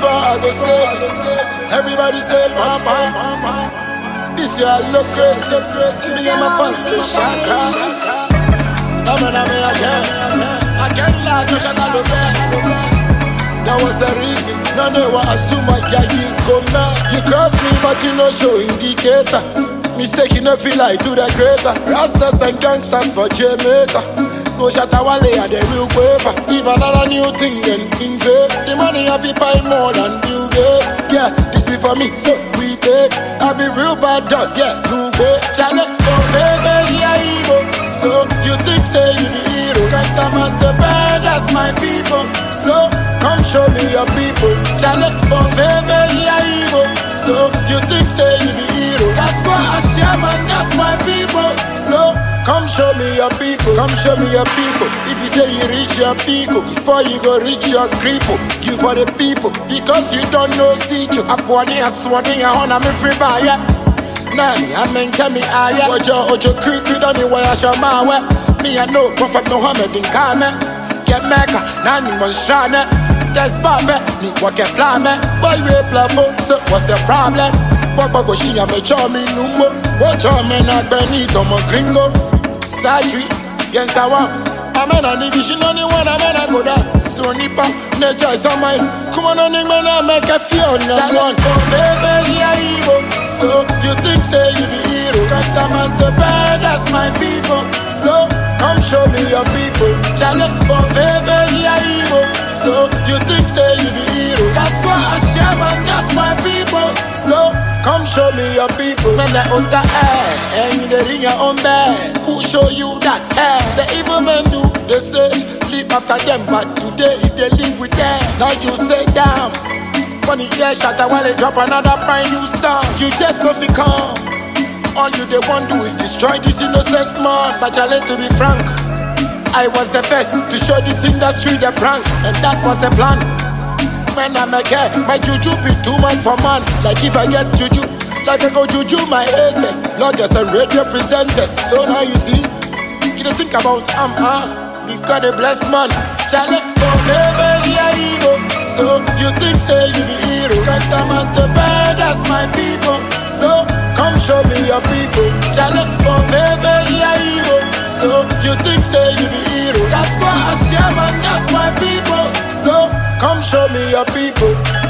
far I go say. Everybody say, Mama. This year I look great. Me and my fans say, Shaka. I can't lie, no shaka look best. That was the reason. No, they were assume I can't come back. You cross me, but you no show indicator. Mistake you no feel like do the greater. Rastas and gangsters for Jamaica. No Shatawale are the real paper. If another new thing then invade. The money have to buy more than you get. Yeah, this be for me, so we take. I be real bad dog, yeah, you go. Challenge, oh baby, yeah, evil. So you think say you be hero. Can't man the bad, that's my people. So come show me your people. Challenge, oh baby, yeah, evil. So you think say you be hero. That's why I share man, that's my people. So come show me your people. Come show me your people. If you say you reach your people, before you go reach your cripple, you for the people. Because you don't know see you. I'm warning, I'm swanning, I'm free by ya. Nah, I mean tell me I Ojo creepy don't you why I show my way. Me I know Prophet Muhammad in Kame. Get Mecca, Nani Monshane. That's Baba, me what can plan me. Boy we play for, so what's the problem? Papa go she a me chow me numbo. Watch out me not Benito mo gringo. Satri, against the one. I'm a division only one, I'm a go down. So nipa, nature is on my. Come on, man, I make a feel no one. Oh baby, yeah, evil. So you think say you be hero. Can't man the bad, that's my people. So come show me your people. Challenge, oh baby, yeah, evil. So you think say you be hero. That's why I share man, that's my people. So come show me your people. Man, I own the air, and they ring your own bed. Who show you that air? The evil men do, they say, live after them. But today, if they live with them, now you say, damn. Funny, yeah, shatter while they drop another brand new song. You just go fi come. All you they want do is destroy this innocent man. But I let to be frank, I was the first to show this industry the prank, and that was the plan. Man, I'm a guy, my juju be too much for man. Like if I get juju, like I go juju my haters, bloggers and radio presenters. So now you see, you don't think about because they bless man. Challenge, oh baby, yeah, ego. So you think say you be hero. Can't man the bad, that's my people. So come show me your people. Challenge, oh baby, yeah, ego. So you think say you be hero. That's why I share man, that's my people. So come show me your people.